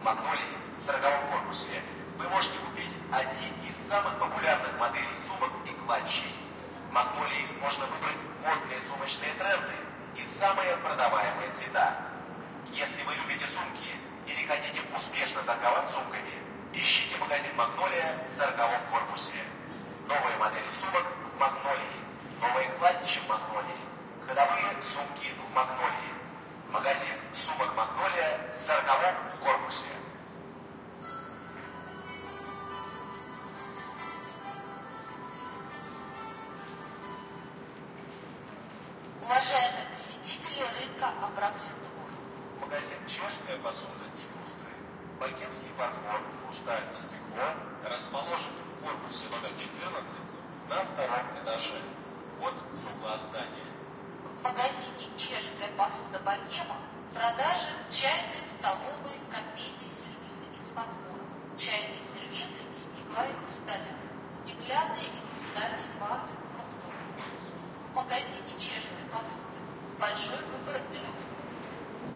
Магнолии в 40-м корпусе вы можете купить одни из самых популярных моделей сумок и клатчей. В Магнолии можно выбрать модные сумочные тренды и самые продаваемые цвета. Если вы любите сумки или хотите успешно торговать сумками, ищите магазин «Магнолия» в 40-м корпусе. Новые модели сумок в «Магнолии», новые клатчи в «Магнолии», ходовые сумки в «Магнолии». Магазин сумок «Магнолия» в 40-м корпусе. Уважаемые посетители рынка Апраксин-Двор. Магазин «Чешская посуда и люстры». Богемский фарфор, хрусталь и стекло расположен в корпусе номер 14 на 2-м этаже. Вход с угла здания. В магазине «Чешская посуда Богема» в продаже чайные, столовые, кофейные сервизы из фарфора, чайные сервизы из стекла и хрусталя, стеклянные и хрустальные вазы фруктовые. В магазине «Чешской посуды» большой выбор люстр,